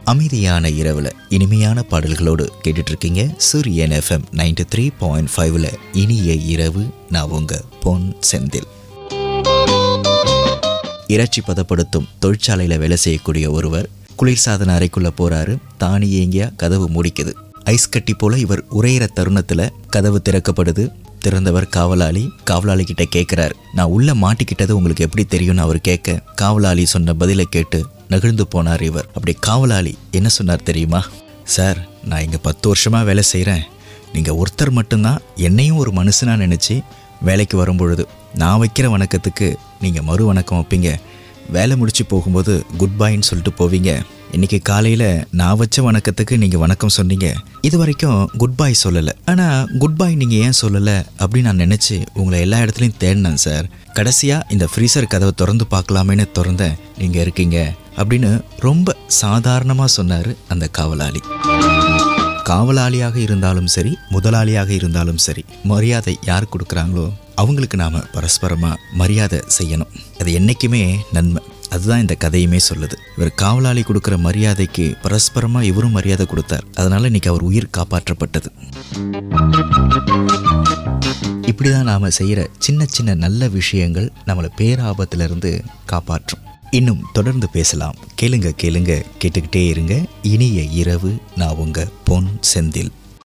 அமைதியான இரவுல இனிமையான பாடல்களோடு கேட்டுட்டு இருக்கீங்க சூரியன் எஃப்எம் 93.5ல இனிய இரவு. நான் உங்க பொன் செந்தில். இறைச்சி பதப்படுத்தும் தொழிற்சாலையில வேலை செய்யக்கூடிய ஒருவர் குளிர்சாதன அறைக்குள்ள போறாரு. தானியங்கியா கதவு மூடிக்குது. ஐஸ் கட்டி போல இவர் உரையிற தருணத்துல கதவு திறக்கப்படுது. திறந்தவர் காவலாளி கிட்ட கேட்கிறார், நான் உள்ள மாட்டிக்கிட்டது உங்களுக்கு எப்படி தெரியும்னு அவர் கேட்க, காவலாளி சொன்ன பதிலை கேட்டு நெகிழ்ந்து போனார் இவர். அப்படி காவலாளி என்ன சொன்னார் தெரியுமா? சார், நான் இங்கே 10 வருஷமா வேலை செய்கிறேன். நீங்கள் ஒருத்தர் மட்டும்தான் என்னையும் ஒரு மனுஷனாக நினச்சி வேலைக்கு வரும்பொழுது நான் வைக்கிற வணக்கத்துக்கு நீங்கள் மறு வணக்கம் வைப்பீங்க. வேலை முடிச்சு போகும்போது குட் பாய்ன்னு சொல்லிட்டு போவீங்க. இன்னைக்கு காலையில் நான் வச்ச வணக்கத்துக்கு நீங்கள் வணக்கம் சொன்னீங்க. இது வரைக்கும் குட் பாய் சொல்லலை, ஆனால் குட் பாய் நீங்கள் ஏன் சொல்லலை அப்படின்னு நான் நினச்சி உங்களை எல்லா இடத்துலையும் தேடினேன் சார். கடைசியாக இந்த ஃப்ரீசர் கதவை திறந்து பார்க்கலாமேன்னு திறந்தேன், நீங்கள் இருக்கீங்க அப்படின்னு ரொம்ப சாதாரணமாக சொன்னார் அந்த காவலாளி. காவலாளியாக இருந்தாலும் சரி, முதலாளியாக இருந்தாலும் சரி, மரியாதை யார் கொடுக்குறாங்களோ அவங்களுக்கு நாம் பரஸ்பரமாக மரியாதை செய்யணும். அது என்றைக்குமே நன்மை. அதுதான் இந்த கதையுமே சொல்லுது. இவர் காவலாளி கொடுக்குற மரியாதைக்கு பரஸ்பரமாக இவரும் மரியாதை கொடுத்தார். அதனால இன்னைக்கு அவர் உயிர் காப்பாற்றப்பட்டது. இப்படிதான் நாம செய்யற சின்ன சின்ன நல்ல விஷயங்கள் நம்மளை பேராபத்திலிருந்து காப்பாற்றும். இன்னும் தொடர்ந்து பேசலாம். கேளுங்க கேட்டுக்கிட்டே இருங்க. இனிய இரவு. நான் உங்க பொன் செந்தில்.